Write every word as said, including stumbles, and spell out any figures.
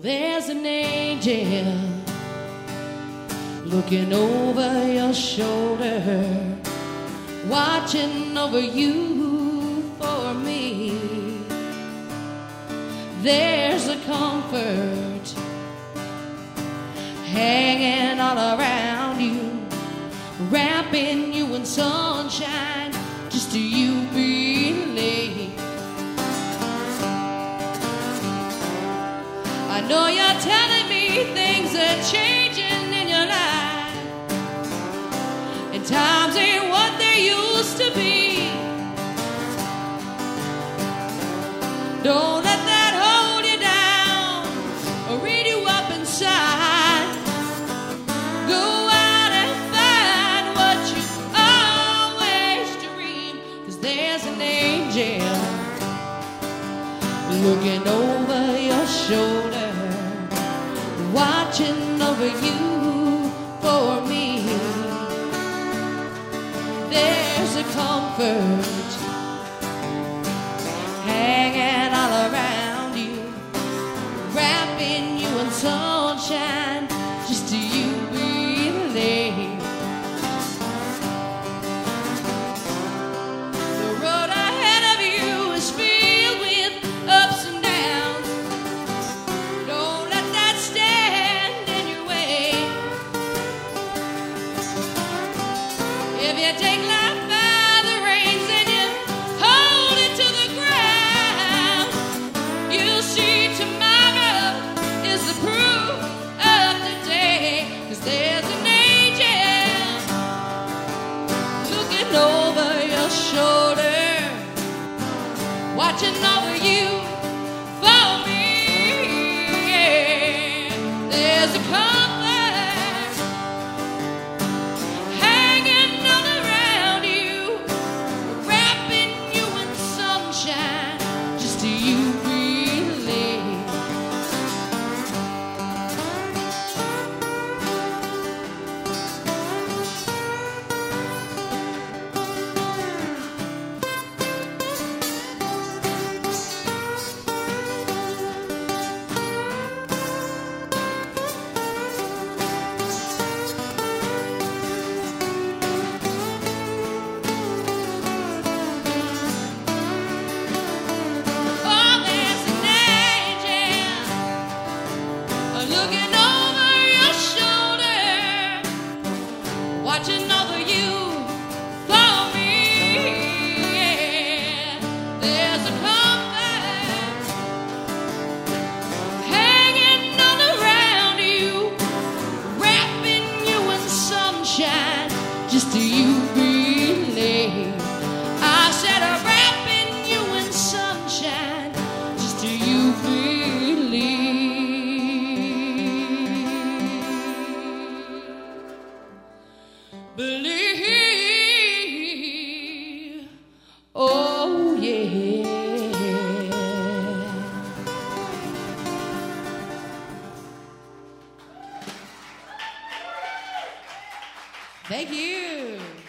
There's an angel looking over your shoulder, watching over you for me. There's a comfort hanging all around you, wrapping you in sunshine, just to you believe. I know you're telling me things are changing in your life, and times ain't what they used to be. Don't let that hold you down or read you up inside. Go out and find what you always dream, 'cause there's an angel looking over your shoulder, watching over you for me. There's a comfort hanging all around you, wrapping you in sunshine, just to you believe. The road ahead of you is filled with ups and downs. Don't let that stand in your way. If you take life by the reins and you hold it to the ground, you'll see tomorrow is the proof of today. 'Cause there's an angel looking over your shoulder, watching over you for me. Yeah. There's a comfort hanging all around you, wrapping you in sunshine, just to you believe. Oh, there's an angel looking over your shoulder, watching over you for me. Yeah. There's a comfort hanging all around you, wrapping you in sunshine, just to you believe. I said, uh, wrapping you in sunshine, just to you believe. Believe, oh yeah. Thank you.